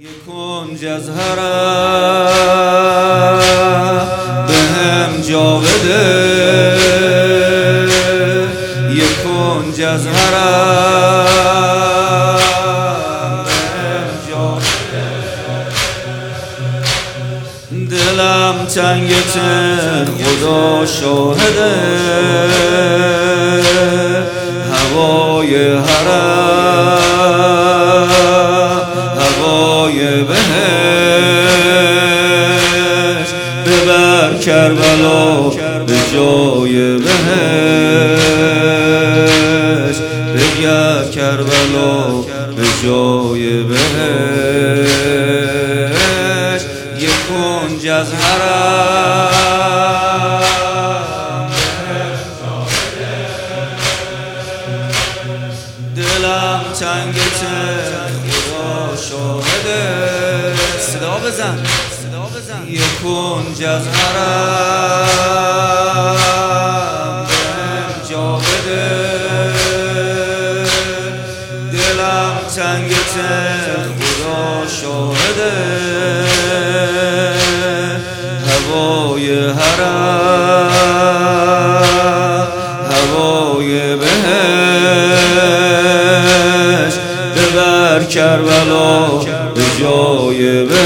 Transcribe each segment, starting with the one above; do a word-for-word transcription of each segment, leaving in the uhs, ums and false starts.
یک کنج از حرم بهم جا بده، یک کنج از حرم بهم جا بده. دلم تنگته خدا شاهده، هوای حرم هوای بهشت، ببر کربلا به جای بهشت، بگر کربلا به جای بهشت. یک کنج از حرم دلم تنگته خدا شاهده. صدا بزن صدا بزن. یک کنج از حرم بهم جا بده، دلم تنگته خدا شاهده، هوای حرم هوای بهشت، ببر کربلا به جای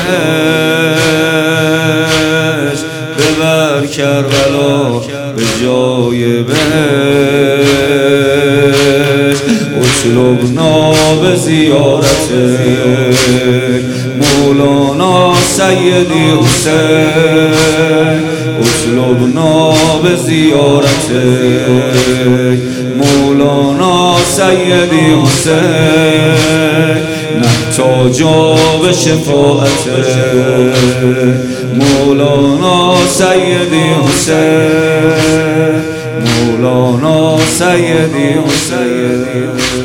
بهشت، ببر کربلا به جای بهشت. اطلبنا به زیارتک مولانا سیدی حسین، اطلبنا به زیارتک مولانا سیدی حسین، نحتاجا به شفاعتک مولانا سیدی حسین، مولانا سیدی حسین.